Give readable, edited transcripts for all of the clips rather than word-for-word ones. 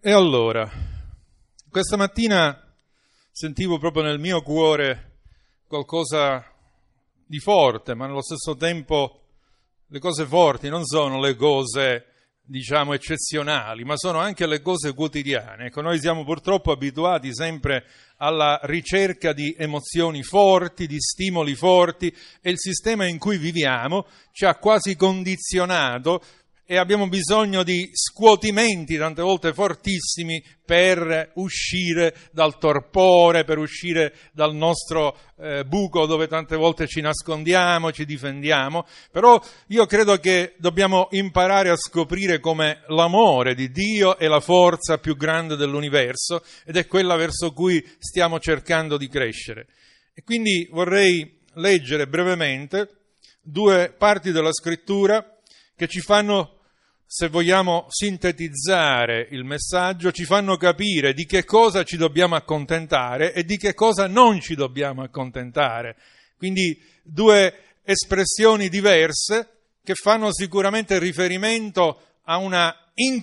E allora, questa mattina sentivo proprio nel mio cuore qualcosa di forte, ma nello stesso tempo le cose forti non sono le cose, diciamo, eccezionali, ma sono anche le cose quotidiane. Ecco, noi siamo purtroppo abituati sempre alla ricerca di emozioni forti, di stimoli forti, e il sistema in cui viviamo ci ha quasi condizionato e abbiamo bisogno di scuotimenti, tante volte fortissimi, per uscire dal torpore, per uscire dal nostro buco dove tante volte ci nascondiamo, ci difendiamo. Però io credo che dobbiamo imparare a scoprire come l'amore di Dio è la forza più grande dell'universo ed è quella verso cui stiamo cercando di crescere. E quindi vorrei leggere brevemente due parti della Scrittura che ci fanno, se vogliamo sintetizzare il messaggio, ci fanno capire di che cosa ci dobbiamo accontentare e di che cosa non ci dobbiamo accontentare. Quindi due espressioni diverse che fanno sicuramente riferimento a una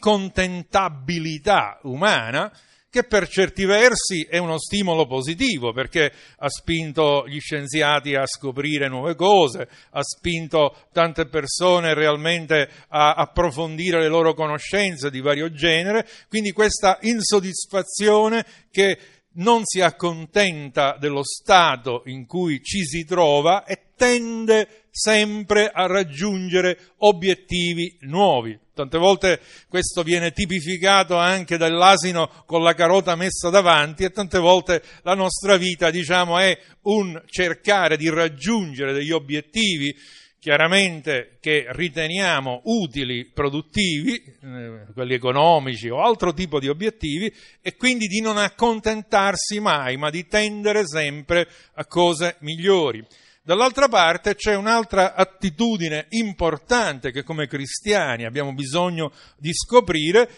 incontentabilità umana che per certi versi è uno stimolo positivo, perché ha spinto gli scienziati a scoprire nuove cose, ha spinto tante persone realmente a approfondire le loro conoscenze di vario genere, quindi questa insoddisfazione che non si accontenta dello stato in cui ci si trova e tende sempre a raggiungere obiettivi nuovi. Tante volte questo viene tipificato anche dall'asino con la carota messa davanti e tante volte la nostra vita, diciamo, è un cercare di raggiungere degli obiettivi chiaramente che riteniamo utili, produttivi, quelli economici o altro tipo di obiettivi, e quindi di non accontentarsi mai, ma di tendere sempre a cose migliori. Dall'altra parte c'è un'altra attitudine importante che come cristiani abbiamo bisogno di scoprire,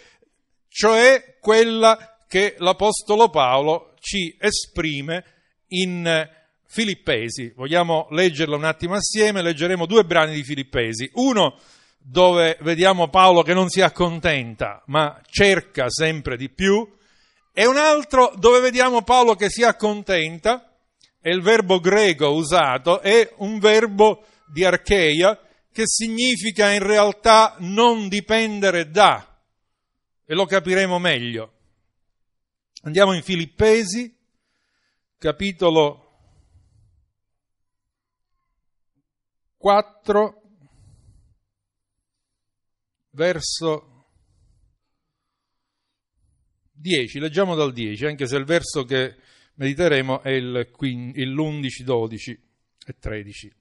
cioè quella che l'Apostolo Paolo ci esprime in Filippesi. Vogliamo leggerla un attimo assieme? Leggeremo due brani di Filippesi. Uno dove vediamo Paolo che non si accontenta, ma cerca sempre di più, e un altro dove vediamo Paolo che si accontenta. E il verbo greco usato è un verbo di archeia che significa in realtà non dipendere da, e lo capiremo meglio. Andiamo in Filippesi, capitolo 4, verso 10, leggiamo dal 10, anche se il verso che mediteremo è l'11, 12 e 13.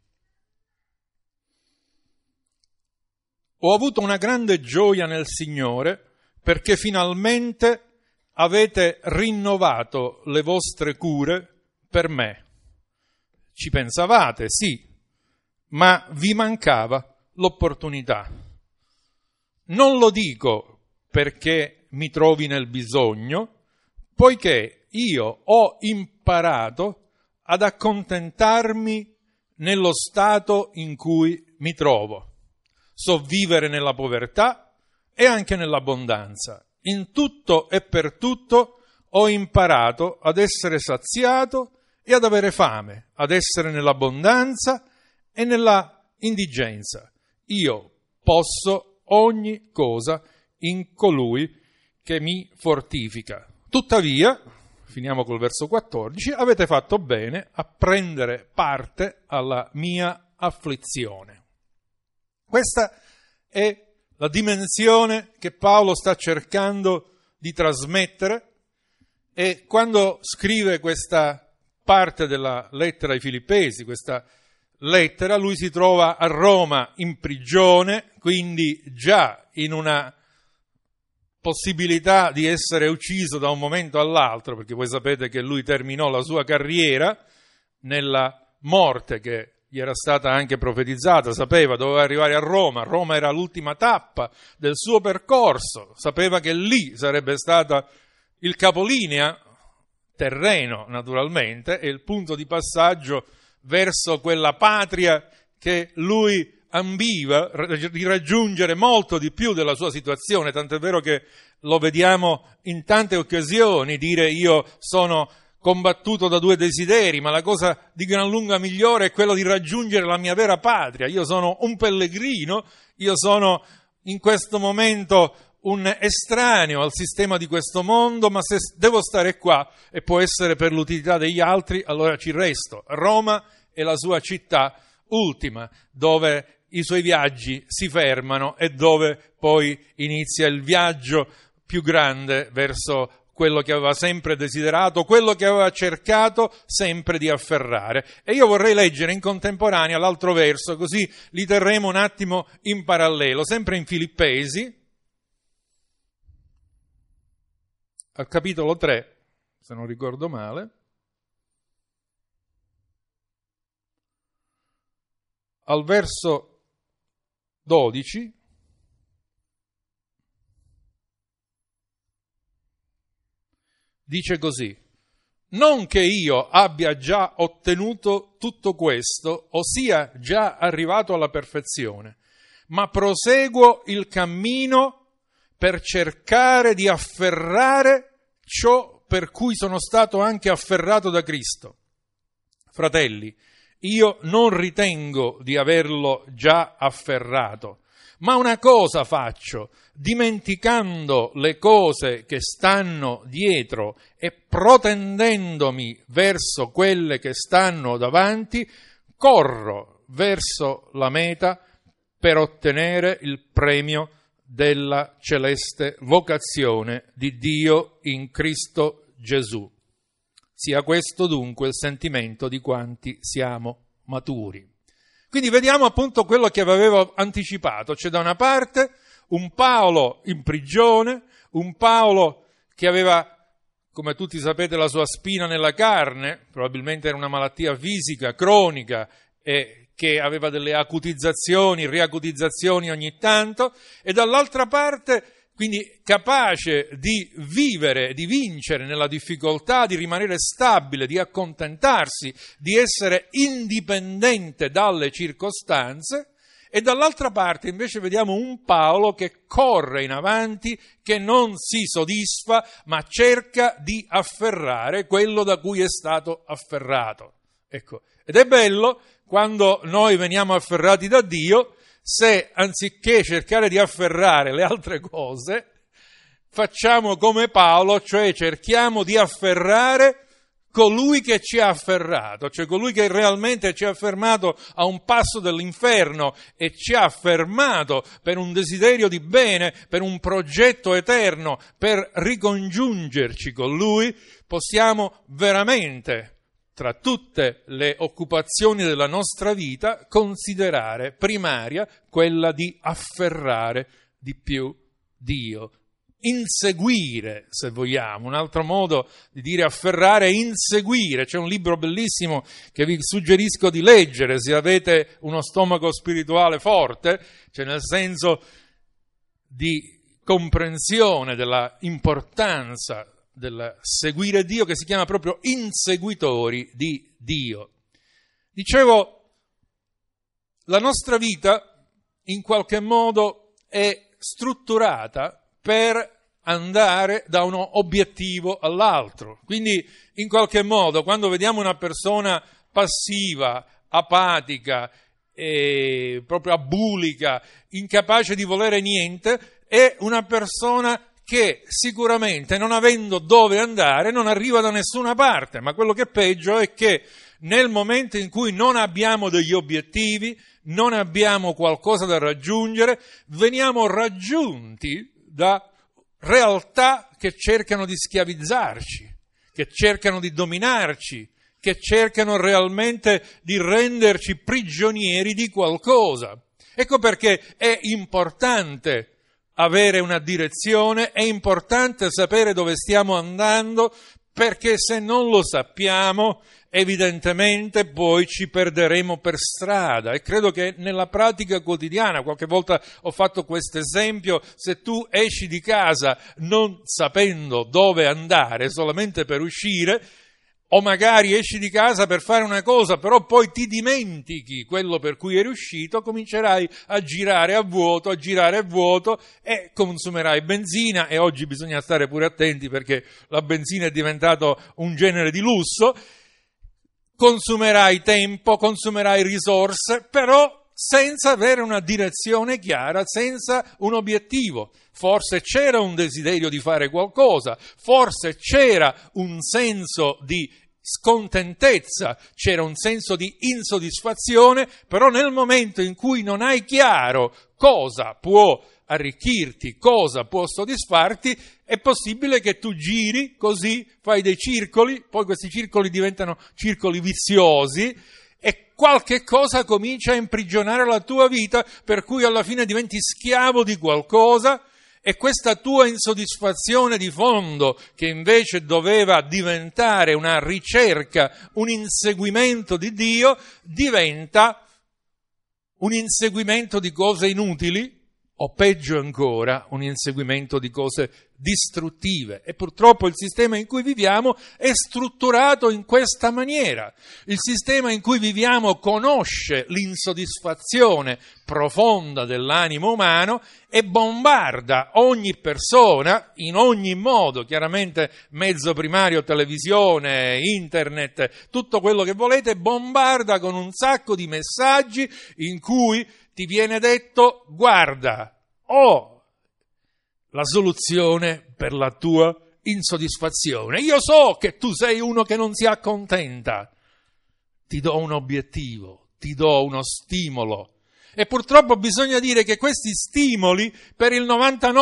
Ho avuto una grande gioia nel Signore perché finalmente avete rinnovato le vostre cure per me. Ci pensavate, sì, ma vi mancava l'opportunità. Non lo dico perché mi trovi nel bisogno, poiché io ho imparato ad accontentarmi nello stato in cui mi trovo. So vivere nella povertà e anche nell'abbondanza. In tutto e per tutto ho imparato ad essere saziato e ad avere fame, ad essere nell'abbondanza e nella indigenza. Io posso ogni cosa in colui che mi fortifica. Tuttavia, finiamo col verso 14, avete fatto bene a prendere parte alla mia afflizione. Questa è la dimensione che Paolo sta cercando di trasmettere, e quando scrive questa parte della lettera ai Filippesi, questa lettera, lui si trova a Roma in prigione, quindi già in una possibilità di essere ucciso da un momento all'altro, perché voi sapete che lui terminò la sua carriera nella morte che gli era stata anche profetizzata, sapeva, doveva arrivare a Roma. Roma era l'ultima tappa del suo percorso, sapeva che lì sarebbe stata il capolinea terreno, naturalmente, e il punto di passaggio verso quella patria che lui ambiva di raggiungere molto di più della sua situazione, tant'è vero che lo vediamo in tante occasioni dire io sono combattuto da 2 desideri, ma la cosa di gran lunga migliore è quello di raggiungere la mia vera patria. Io sono un pellegrino, io sono in questo momento un estraneo al sistema di questo mondo, ma se devo stare qua e può essere per l'utilità degli altri, allora ci resto. Roma è la sua città ultima, dove i suoi viaggi si fermano e dove poi inizia il viaggio più grande verso quello che aveva sempre desiderato, quello che aveva cercato sempre di afferrare. E io vorrei leggere in contemporanea l'altro verso, così li terremo un attimo in parallelo, sempre in Filippesi, al capitolo 3, se non ricordo male, al verso 12, dice così: non che io abbia già ottenuto tutto questo, o sia già arrivato alla perfezione, ma proseguo il cammino per cercare di afferrare ciò per cui sono stato anche afferrato da Cristo. Fratelli, io non ritengo di averlo già afferrato, ma una cosa faccio, dimenticando le cose che stanno dietro e protendendomi verso quelle che stanno davanti, corro verso la meta per ottenere il premio della celeste vocazione di Dio in Cristo Gesù. Sia questo dunque il sentimento di quanti siamo maturi. Quindi vediamo appunto quello che avevo anticipato. C'è da una parte un Paolo in prigione, un Paolo che aveva, come tutti sapete, la sua spina nella carne, probabilmente era una malattia fisica, cronica, e che aveva delle acutizzazioni, riacutizzazioni ogni tanto, e dall'altra parte quindi capace di vivere, di vincere nella difficoltà, di rimanere stabile, di accontentarsi, di essere indipendente dalle circostanze, e dall'altra parte invece vediamo un Paolo che corre in avanti, che non si soddisfa, ma cerca di afferrare quello da cui è stato afferrato. Ecco, ed è bello quando noi veniamo afferrati da Dio, se anziché cercare di afferrare le altre cose, facciamo come Paolo, cioè cerchiamo di afferrare colui che ci ha afferrato, cioè colui che realmente ci ha fermato a un passo dell'inferno e ci ha fermato per un desiderio di bene, per un progetto eterno, per ricongiungerci con lui, possiamo veramente, tra tutte le occupazioni della nostra vita, considerare primaria quella di afferrare di più Dio. Inseguire, se vogliamo, un altro modo di dire afferrare è inseguire. C'è un libro bellissimo che vi suggerisco di leggere se avete uno stomaco spirituale forte, cioè nel senso di comprensione della importanza del seguire Dio, che si chiama proprio Inseguitori di Dio. Dicevo, la nostra vita in qualche modo è strutturata per andare da un obiettivo all'altro. Quindi, in qualche modo, quando vediamo una persona passiva, apatica, proprio abulica, incapace di volere niente, è una persona che sicuramente, non avendo dove andare, non arriva da nessuna parte. Ma quello che è peggio è che nel momento in cui non abbiamo degli obiettivi, non abbiamo qualcosa da raggiungere, veniamo raggiunti da realtà che cercano di schiavizzarci, che cercano di dominarci, che cercano realmente di renderci prigionieri di qualcosa. Ecco perché è importante avere una direzione, è importante sapere dove stiamo andando, perché se non lo sappiamo, evidentemente poi ci perderemo per strada. E credo che nella pratica quotidiana, qualche volta ho fatto questo esempio, se tu esci di casa non sapendo dove andare, solamente per uscire, o magari esci di casa per fare una cosa, però poi ti dimentichi quello per cui eri uscito, comincerai a girare a vuoto e consumerai benzina, e oggi bisogna stare pure attenti perché la benzina è diventato un genere di lusso. Consumerai tempo, consumerai risorse, però senza avere una direzione chiara, senza un obiettivo. Forse c'era un desiderio di fare qualcosa, forse c'era un senso di scontentezza, c'era un senso di insoddisfazione, però nel momento in cui non hai chiaro cosa può arricchirti, cosa può soddisfarti, è possibile che tu giri così, fai dei circoli, poi questi circoli diventano circoli viziosi e qualche cosa comincia a imprigionare la tua vita, per cui alla fine diventi schiavo di qualcosa e questa tua insoddisfazione di fondo, che invece doveva diventare una ricerca, un inseguimento di Dio, diventa un inseguimento di cose inutili, o peggio ancora, un inseguimento di cose distruttive. E purtroppo il sistema in cui viviamo è strutturato in questa maniera. Il sistema in cui viviamo conosce l'insoddisfazione profonda dell'animo umano e bombarda ogni persona in ogni modo, chiaramente mezzo primario, televisione, internet, tutto quello che volete, bombarda con un sacco di messaggi in cui ti viene detto: guarda, ho la soluzione per la tua insoddisfazione. Io so che tu sei uno che non si accontenta. Ti do un obiettivo, ti do uno stimolo. E purtroppo bisogna dire che questi stimoli, per il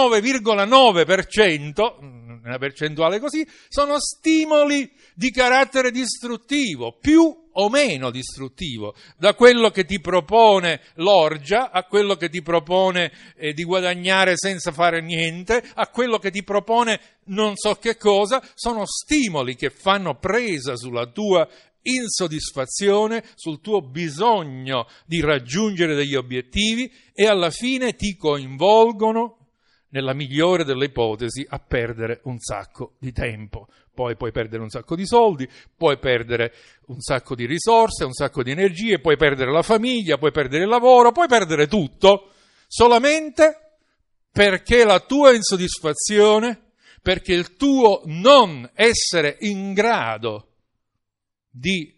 99,9%, una percentuale così, sono stimoli di carattere distruttivo, più o meno distruttivo, da quello che ti propone l'orgia, a quello che ti propone di guadagnare senza fare niente, a quello che ti propone non so che cosa. Sono stimoli che fanno presa sulla tua insoddisfazione, sul tuo bisogno di raggiungere degli obiettivi e alla fine ti coinvolgono, nella migliore delle ipotesi, a perdere un sacco di tempo. Poi puoi perdere un sacco di soldi, puoi perdere un sacco di risorse, un sacco di energie, puoi perdere la famiglia, puoi perdere il lavoro, puoi perdere tutto, solamente perché la tua insoddisfazione, perché il tuo non essere in grado di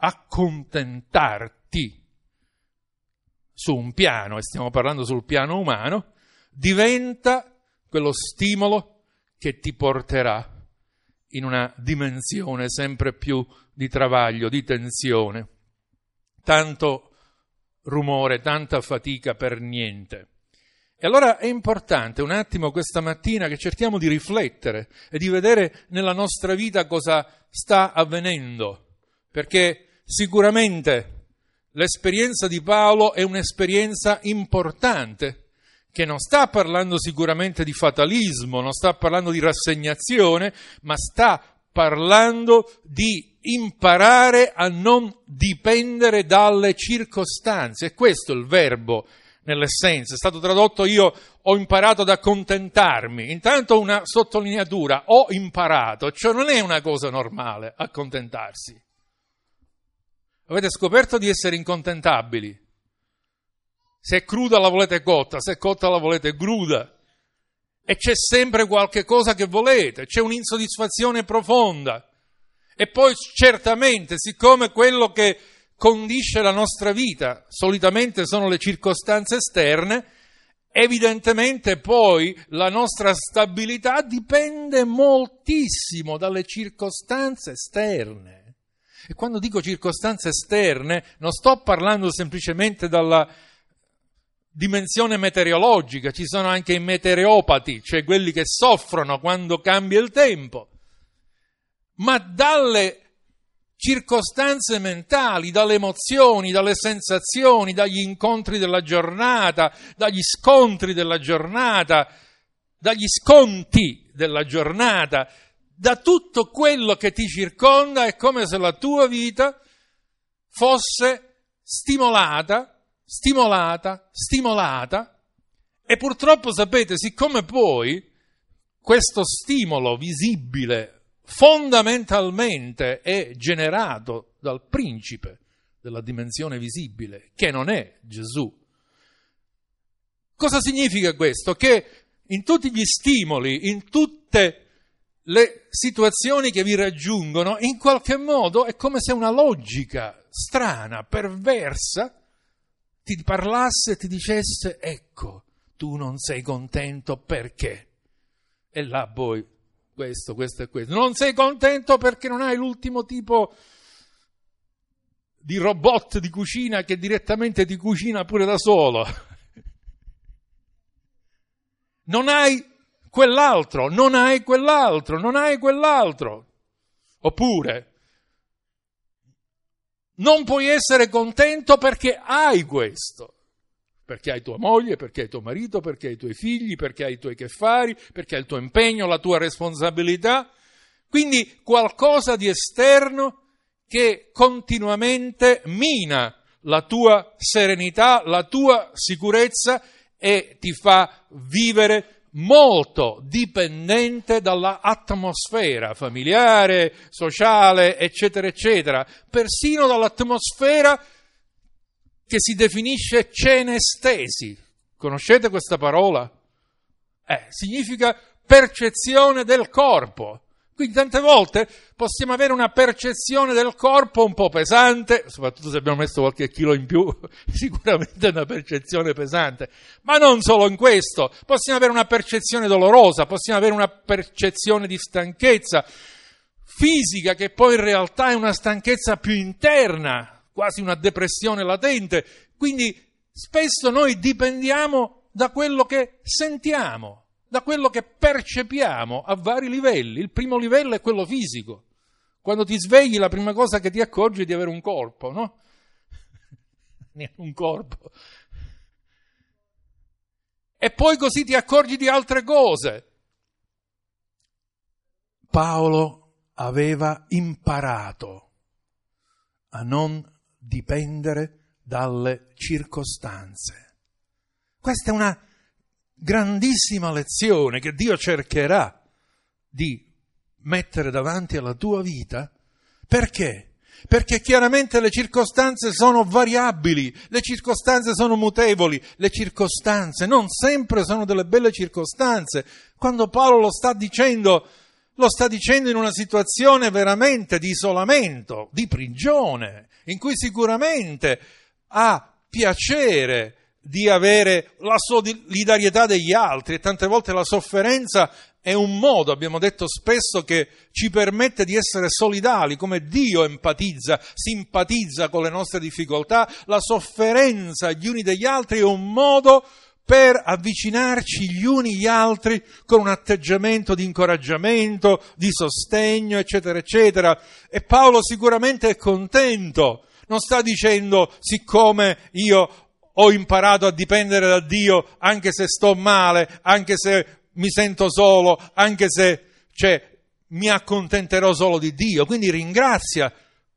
accontentarti su un piano, e stiamo parlando sul piano umano, diventa quello stimolo che ti porterà in una dimensione sempre più di travaglio, di tensione, tanto rumore, tanta fatica per niente. E allora è importante un attimo questa mattina che cerchiamo di riflettere e di vedere nella nostra vita cosa sta avvenendo, perché sicuramente l'esperienza di Paolo è un'esperienza importante, che non sta parlando sicuramente di fatalismo, non sta parlando di rassegnazione, ma sta parlando di imparare a non dipendere dalle circostanze. E questo è il verbo nell'essenza. È stato tradotto: io ho imparato ad accontentarmi. Intanto una sottolineatura: ho imparato, cioè non è una cosa normale accontentarsi. Avete scoperto di essere incontentabili? Se è cruda la volete cotta, se è cotta la volete cruda. E c'è sempre qualche cosa che volete, c'è un'insoddisfazione profonda. E poi certamente, siccome quello che condisce la nostra vita solitamente sono le circostanze esterne, evidentemente poi la nostra stabilità dipende moltissimo dalle circostanze esterne. E quando dico circostanze esterne non sto parlando semplicemente dalla dimensione meteorologica, ci sono anche i meteoropati, cioè quelli che soffrono quando cambia il tempo, ma dalle circostanze mentali, dalle emozioni, dalle sensazioni, dagli incontri della giornata, dagli scontri della giornata, dagli sconti della giornata, da tutto quello che ti circonda. È come se la tua vita fosse stimolata, e purtroppo sapete, siccome poi questo stimolo visibile fondamentalmente è generato dal principe della dimensione visibile, che non è Gesù. Cosa significa questo? Che in tutti gli stimoli, in tutte le situazioni che vi raggiungono, in qualche modo è come se una logica strana, perversa, ti parlasse e ti dicesse: ecco, tu non sei contento perché? E là poi questo e questo. Non sei contento perché non hai l'ultimo tipo di robot di cucina che direttamente ti cucina pure da solo. Non hai quell'altro, non hai quell'altro, non hai quell'altro. Oppure non puoi essere contento perché hai questo. Perché hai tua moglie, perché hai tuo marito, perché hai i tuoi figli, perché hai i tuoi che fari, perché hai il tuo impegno, la tua responsabilità. Quindi qualcosa di esterno che continuamente mina la tua serenità, la tua sicurezza e ti fa vivere molto dipendente dalla atmosfera familiare, sociale, eccetera, eccetera, persino dall'atmosfera che si definisce cenestesi. Conoscete questa parola? Significa percezione del corpo. Quindi tante volte possiamo avere una percezione del corpo un po' pesante, soprattutto se abbiamo messo qualche chilo in più, sicuramente è una percezione pesante, ma non solo in questo, possiamo avere una percezione dolorosa, possiamo avere una percezione di stanchezza fisica che poi in realtà è una stanchezza più interna, quasi una depressione latente. Quindi spesso noi dipendiamo da quello che sentiamo, da quello che percepiamo a vari livelli. Il primo livello è quello fisico. Quando ti svegli la prima cosa che ti accorgi è di avere un corpo, no? Un corpo. E poi così ti accorgi di altre cose. Paolo aveva imparato a non dipendere dalle circostanze. Questa è una grandissima lezione che Dio cercherà di mettere davanti alla tua vita. Perché? Perché chiaramente le circostanze sono variabili, le circostanze sono mutevoli, le circostanze non sempre sono delle belle circostanze. Quando Paolo lo sta dicendo in una situazione veramente di isolamento, di prigione, in cui sicuramente ha piacere di avere la solidarietà degli altri, e tante volte la sofferenza è un modo, abbiamo detto spesso, che ci permette di essere solidali, come Dio empatizza, simpatizza con le nostre difficoltà. La sofferenza gli uni degli altri è un modo per avvicinarci gli uni gli altri con un atteggiamento di incoraggiamento, di sostegno, eccetera, eccetera. E Paolo sicuramente è contento, non sta dicendo: siccome io ho imparato a dipendere da Dio anche se sto male, anche se mi sento solo, anche se mi accontenterò solo di Dio. Quindi ringrazia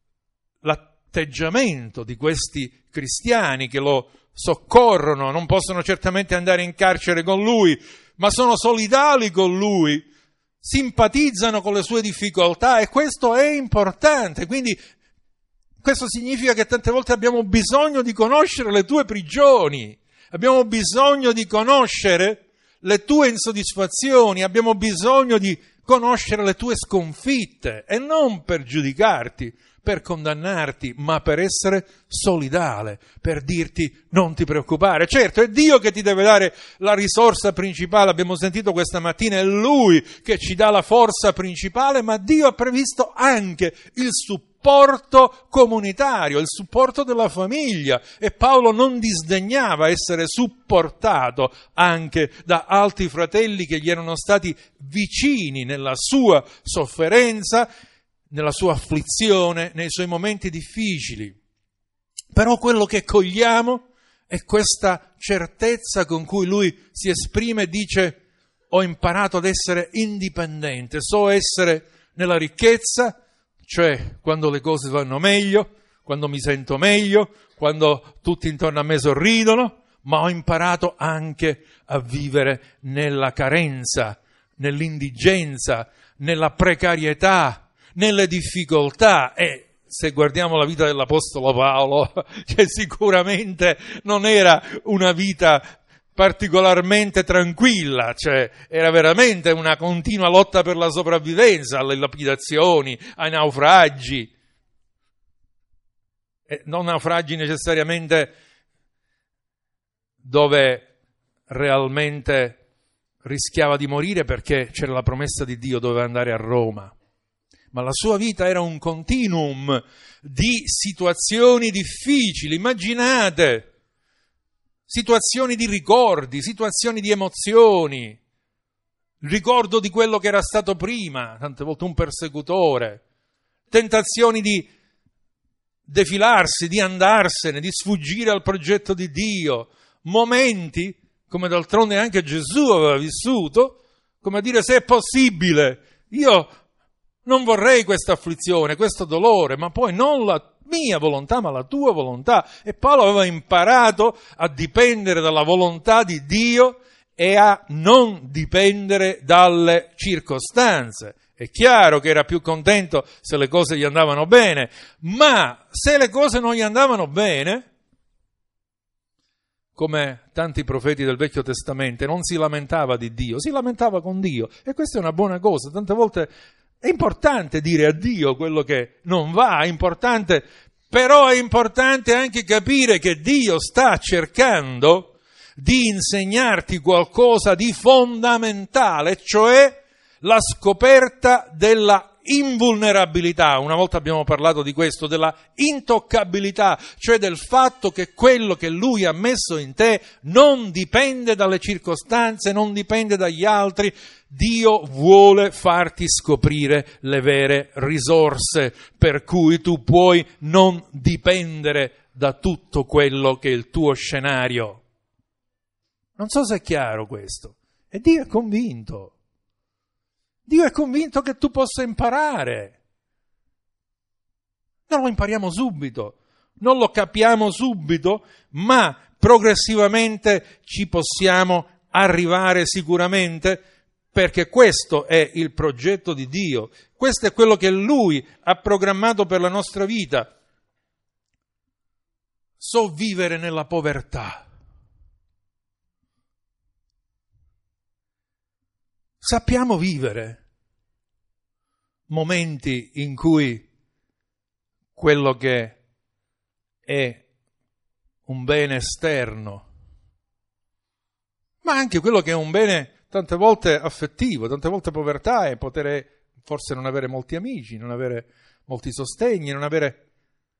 l'atteggiamento di questi cristiani che lo soccorrono, non possono certamente andare in carcere con lui, ma sono solidali con lui, simpatizzano con le sue difficoltà, e questo è importante. Quindi questo significa che tante volte abbiamo bisogno di conoscere le tue prigioni, abbiamo bisogno di conoscere le tue insoddisfazioni, abbiamo bisogno di conoscere le tue sconfitte, e non per giudicarti, per condannarti, ma per essere solidale, per dirti: non ti preoccupare. Certo, è Dio che ti deve dare la risorsa principale, abbiamo sentito questa mattina, è Lui che ci dà la forza principale, ma Dio ha previsto anche il supporto comunitario, il supporto della famiglia, e Paolo non disdegnava essere supportato anche da altri fratelli che gli erano stati vicini nella sua sofferenza, nella sua afflizione, nei suoi momenti difficili. Però quello che cogliamo è questa certezza con cui lui si esprime e dice: ho imparato ad essere indipendente, so essere nella ricchezza, cioè quando le cose vanno meglio, quando mi sento meglio, quando tutti intorno a me sorridono, ma ho imparato anche a vivere nella carenza, nell'indigenza, nella precarietà, nelle difficoltà. E se guardiamo la vita dell'Apostolo Paolo, che sicuramente non era una vita particolarmente tranquilla, cioè era veramente una continua lotta per la sopravvivenza, alle lapidazioni, ai naufragi. E non naufragi necessariamente dove realmente rischiava di morire perché c'era la promessa di Dio, doveva andare a Roma. Ma la sua vita era un continuum di situazioni difficili, immaginate, situazioni di ricordi, situazioni di emozioni, il ricordo di quello che era stato prima, tante volte un persecutore, tentazioni di defilarsi, di andarsene, di sfuggire al progetto di Dio, momenti, come d'altronde anche Gesù aveva vissuto, come a dire: se è possibile, io non vorrei questa afflizione, questo dolore, ma poi non la mia volontà, ma la tua volontà. E Paolo aveva imparato a dipendere dalla volontà di Dio e a non dipendere dalle circostanze. È chiaro che era più contento se le cose gli andavano bene, ma se le cose non gli andavano bene, come tanti profeti del Vecchio Testamento, non si lamentava di Dio, si lamentava con Dio. E questa è una buona cosa. Tante volte è importante dire a Dio quello che non va, è importante, però è importante anche capire che Dio sta cercando di insegnarti qualcosa di fondamentale, cioè la scoperta della invulnerabilità. Una volta abbiamo parlato di questo, della intoccabilità, cioè del fatto che quello che Lui ha messo in te non dipende dalle circostanze, non dipende dagli altri. Dio vuole farti scoprire le vere risorse, per cui tu puoi non dipendere da tutto quello che è il tuo scenario. Non so se è chiaro questo. E Dio è convinto. Dio è convinto che tu possa imparare. Non lo impariamo subito, non lo capiamo subito, ma progressivamente ci possiamo arrivare sicuramente, perché questo è il progetto di Dio, questo è quello che Lui ha programmato per la nostra vita. So vivere nella povertà. Sappiamo vivere momenti in cui quello che è un bene esterno, ma anche quello che è un bene tante volte affettivo, tante volte povertà è poter forse non avere molti amici, non avere molti sostegni, non avere...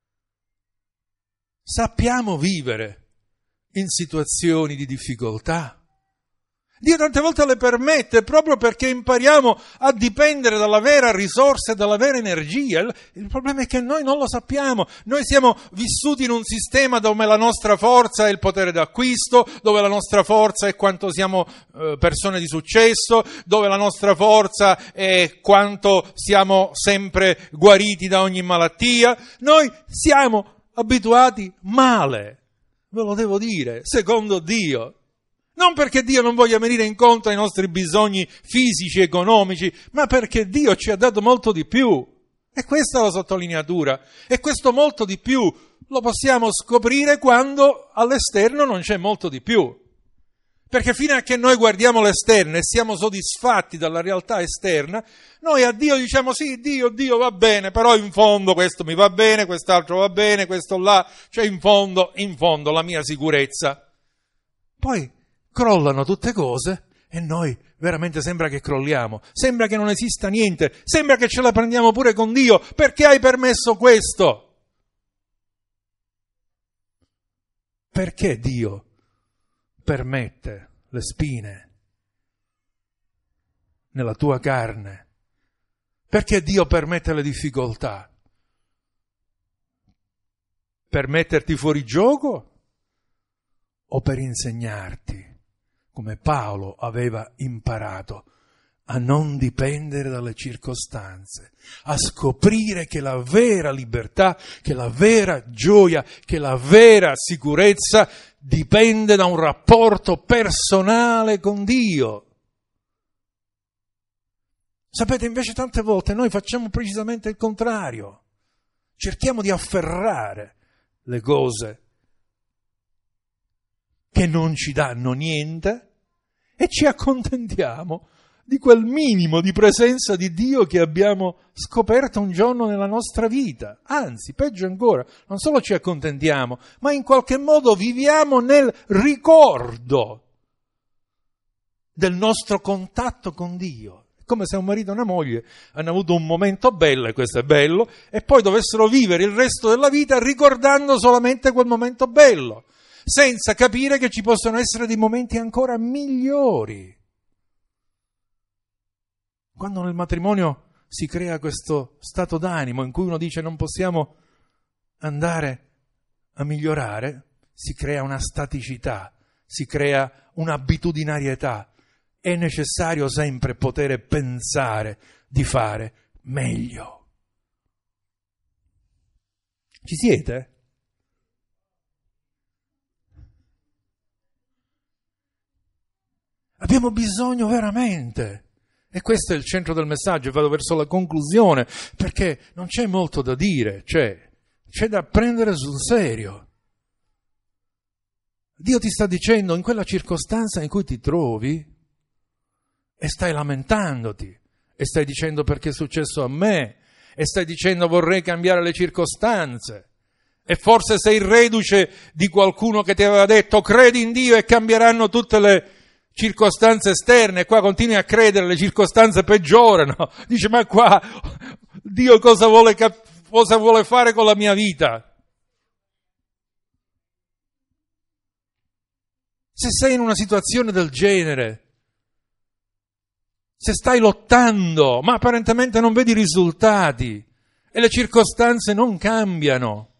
Sappiamo vivere in situazioni di difficoltà. Dio tante volte le permette proprio perché impariamo a dipendere dalla vera risorsa e dalla vera energia. Il problema è che noi non lo sappiamo. Noi siamo vissuti in un sistema dove la nostra forza è il potere d'acquisto, dove la nostra forza è quanto siamo persone di successo, dove la nostra forza è quanto siamo sempre guariti da ogni malattia. Noi siamo abituati male, ve lo devo dire, secondo Dio. Non perché Dio non voglia venire incontro ai nostri bisogni fisici, economici, ma perché Dio ci ha dato molto di più. E questa è la sottolineatura. E questo molto di più lo possiamo scoprire quando all'esterno non c'è molto di più. Perché fino a che noi guardiamo l'esterno e siamo soddisfatti dalla realtà esterna, noi a Dio diciamo sì, Dio va bene, però in fondo questo mi va bene, quest'altro va bene, questo là, cioè in fondo la mia sicurezza. Poi crollano tutte cose e noi veramente sembra che crolliamo, sembra che non esista niente, sembra che ce la prendiamo pure con Dio. Perché hai permesso questo? Perché Dio permette le spine nella tua carne? Perché Dio permette le difficoltà? Per metterti fuori gioco o per insegnarti, come Paolo aveva imparato, a non dipendere dalle circostanze, a scoprire che la vera libertà, che la vera gioia, che la vera sicurezza dipende da un rapporto personale con Dio. Sapete, invece tante volte noi facciamo precisamente il contrario. Cerchiamo di afferrare le cose che non ci danno niente e ci accontentiamo di quel minimo di presenza di Dio che abbiamo scoperto un giorno nella nostra vita. Anzi, peggio ancora, non solo ci accontentiamo, ma in qualche modo viviamo nel ricordo del nostro contatto con Dio. È come se un marito e una moglie hanno avuto un momento bello, e questo è bello, e poi dovessero vivere il resto della vita ricordando solamente quel momento bello, senza capire che ci possono essere dei momenti ancora migliori. Quando nel matrimonio si crea questo stato d'animo in cui uno dice non possiamo andare a migliorare, si crea una staticità, si crea un'abitudinarietà. È necessario sempre poter pensare di fare meglio. Ci siete? Abbiamo bisogno veramente. E questo è il centro del messaggio, vado verso la conclusione, perché non c'è molto da dire, c'è da prendere sul serio. Dio ti sta dicendo in quella circostanza in cui ti trovi e stai lamentandoti e stai dicendo perché è successo a me e stai dicendo vorrei cambiare le circostanze e forse sei reduce di qualcuno che ti aveva detto credi in Dio e cambieranno tutte le circostanze esterne, e qua continui a credere, le circostanze peggiorano. Dice, ma qua Dio cosa vuole fare con la mia vita? Se sei in una situazione del genere, se stai lottando, ma apparentemente non vedi risultati e le circostanze non cambiano,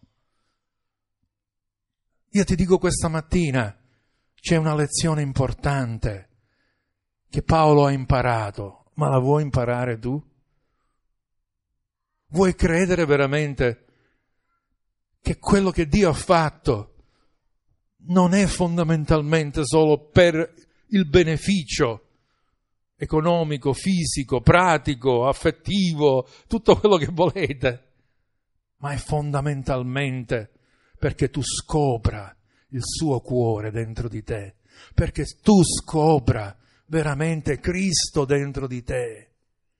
io ti dico questa mattina, c'è una lezione importante che Paolo ha imparato, ma la vuoi imparare tu? Vuoi credere veramente che quello che Dio ha fatto non è fondamentalmente solo per il beneficio economico, fisico, pratico, affettivo, tutto quello che volete, ma è fondamentalmente perché tu scopra il suo cuore dentro di te, perché tu scopra veramente Cristo dentro di te,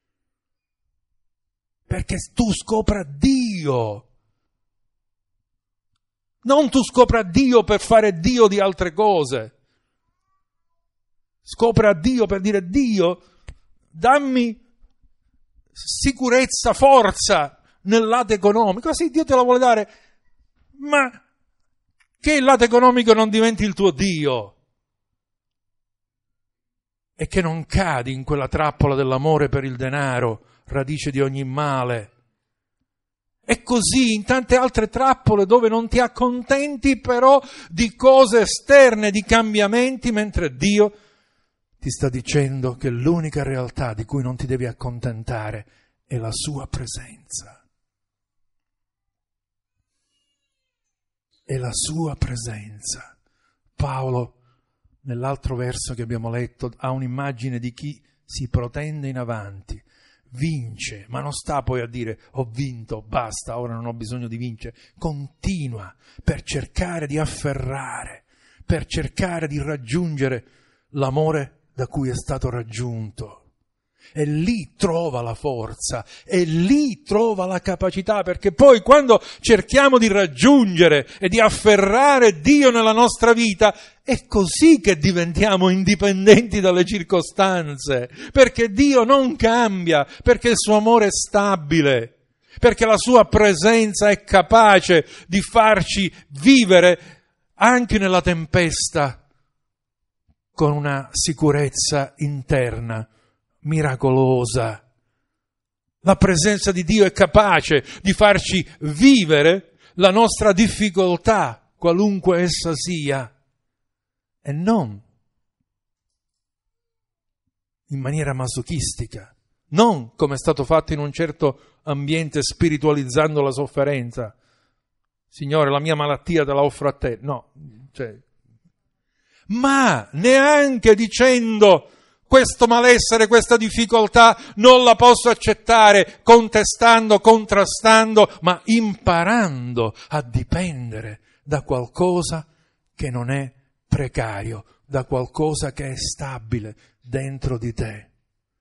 perché tu scopra Dio. Non tu scopra Dio per fare Dio di altre cose. Scopra Dio per dire Dio, dammi sicurezza, forza nel lato economico. Sì, Dio te la vuole dare, ma che il lato economico non diventi il tuo Dio e che non cadi in quella trappola dell'amore per il denaro, radice di ogni male. E così in tante altre trappole dove non ti accontenti però di cose esterne, di cambiamenti, mentre Dio ti sta dicendo che l'unica realtà di cui non ti devi accontentare è la sua presenza. È la sua presenza. Paolo, nell'altro verso che abbiamo letto, ha un'immagine di chi si protende in avanti, vince, ma non sta poi a dire ho vinto, basta, ora non ho bisogno di vincere. Continua per cercare di afferrare, per cercare di raggiungere l'amore da cui è stato raggiunto. E lì trova la forza, e lì trova la capacità, perché poi quando cerchiamo di raggiungere e di afferrare Dio nella nostra vita, è così che diventiamo indipendenti dalle circostanze, perché Dio non cambia, perché il suo amore è stabile, perché la sua presenza è capace di farci vivere anche nella tempesta con una sicurezza interna miracolosa. La presenza di Dio è capace di farci vivere la nostra difficoltà, qualunque essa sia, e non in maniera masochistica, non come è stato fatto in un certo ambiente spiritualizzando la sofferenza. Signore, la mia malattia te la offro a te. No, ma neanche dicendo questo malessere, questa difficoltà non la posso accettare contestando, contrastando, ma imparando a dipendere da qualcosa che non è precario, da qualcosa che è stabile dentro di te.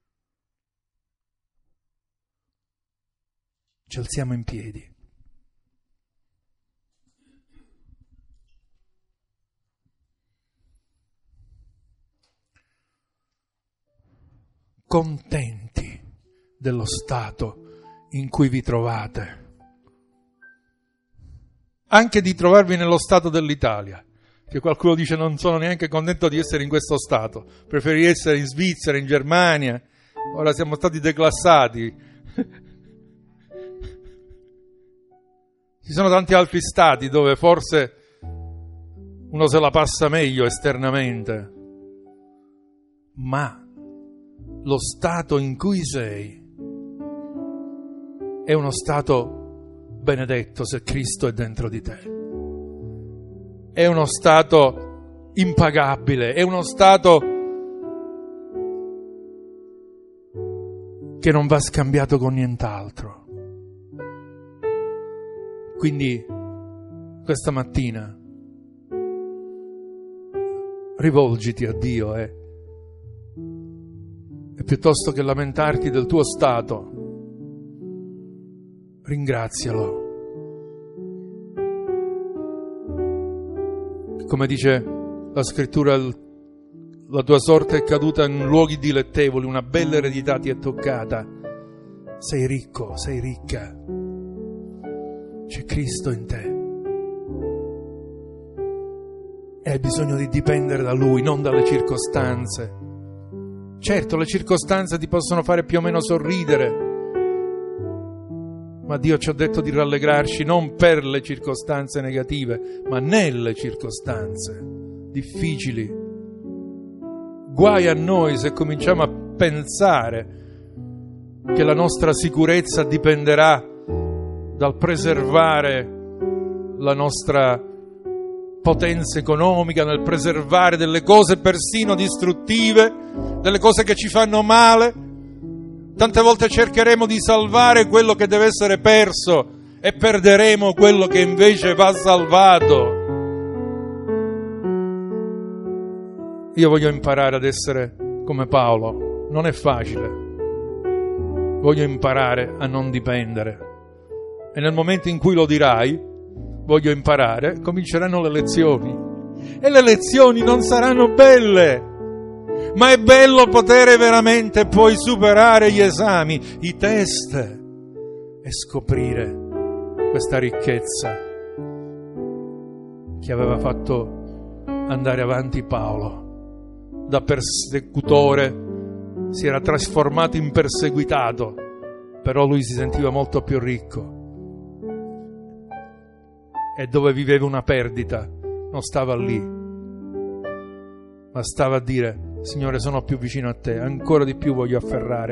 Ci alziamo in piedi. Contenti dello stato in cui vi trovate, anche di trovarvi nello stato dell'Italia, che qualcuno dice non sono neanche contento di essere in questo stato, preferirei essere in Svizzera, in Germania, ora siamo stati declassati. Ci sono tanti altri stati dove forse uno se la passa meglio esternamente, ma lo stato in cui sei è uno stato benedetto se Cristo è dentro di te. È uno stato impagabile, è uno stato che non va scambiato con nient'altro. Quindi questa mattina rivolgiti a Dio e piuttosto che lamentarti del tuo stato, ringrazialo. Come dice la scrittura, la tua sorte è caduta in luoghi dilettevoli, una bella eredità ti è toccata. Sei ricco, sei ricca. C'è Cristo in te. E hai bisogno di dipendere da Lui, non dalle circostanze. Certo, le circostanze ti possono fare più o meno sorridere, ma Dio ci ha detto di rallegrarci non per le circostanze negative, ma nelle circostanze difficili. Guai a noi se cominciamo a pensare che la nostra sicurezza dipenderà dal preservare la nostra potenza economica, nel preservare delle cose persino distruttive, delle cose che ci fanno male. Tante volte cercheremo di salvare quello che deve essere perso e perderemo quello che invece va salvato. Io voglio imparare ad essere come Paolo, non è facile. Voglio imparare a non dipendere. E nel momento in cui lo dirai, voglio imparare, cominceranno le lezioni. E le lezioni non saranno belle, ma è bello poter veramente poi superare gli esami, i test e scoprire questa ricchezza che aveva fatto andare avanti Paolo. Da persecutore si era trasformato in perseguitato, però lui si sentiva molto più ricco. E dove viveva una perdita non stava lì, ma stava a dire: Signore, sono più vicino a te, ancora di più voglio afferrare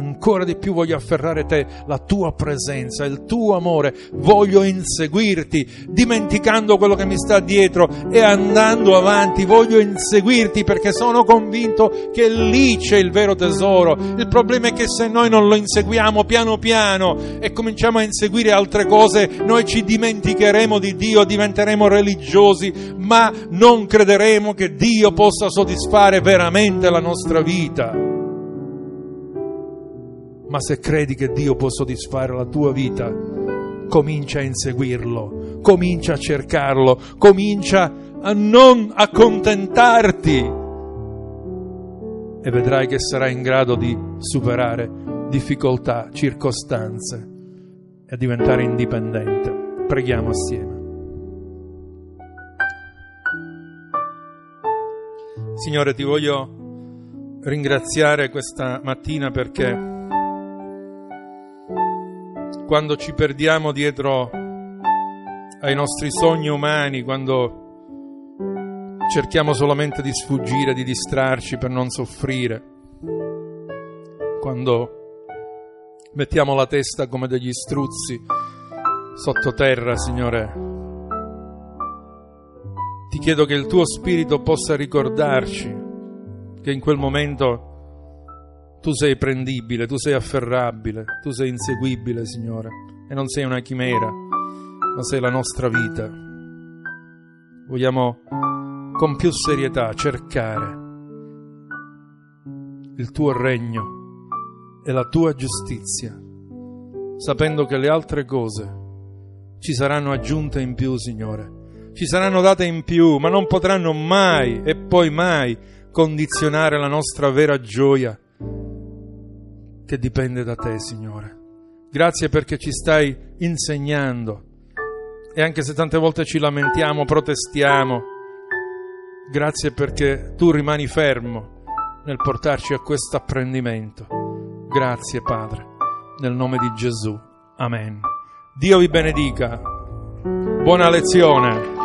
te, la tua presenza, il tuo amore, voglio inseguirti, dimenticando quello che mi sta dietro e andando avanti, voglio inseguirti perché sono convinto che lì c'è il vero tesoro. Il problema è che se noi non lo inseguiamo piano piano e cominciamo a inseguire altre cose, noi ci dimenticheremo di Dio, diventeremo religiosi, ma non crederemo che Dio possa soddisfare veramente la nostra vita. Ma se credi che Dio può soddisfare la tua vita, comincia a inseguirlo, comincia a cercarlo, comincia a non accontentarti e vedrai che sarai in grado di superare difficoltà, circostanze e a diventare indipendente. Preghiamo assieme. Signore, ti voglio ringraziare questa mattina perché quando ci perdiamo dietro ai nostri sogni umani, quando cerchiamo solamente di sfuggire, di distrarci per non soffrire, quando mettiamo la testa come degli struzzi sottoterra, Signore, ti chiedo che il tuo Spirito possa ricordarci che in quel momento Tu sei prendibile, Tu sei afferrabile, Tu sei inseguibile, Signore, e non sei una chimera, ma sei la nostra vita. Vogliamo con più serietà cercare il Tuo regno e la Tua giustizia, sapendo che le altre cose ci saranno aggiunte in più, Signore, ci saranno date in più, ma non potranno mai e poi mai condizionare la nostra vera gioia, che dipende da Te, Signore. Grazie perché ci stai insegnando, e anche se tante volte ci lamentiamo, protestiamo, grazie perché Tu rimani fermo nel portarci a questo apprendimento. Grazie, Padre, nel nome di Gesù. Amen. Dio vi benedica. Buona lezione.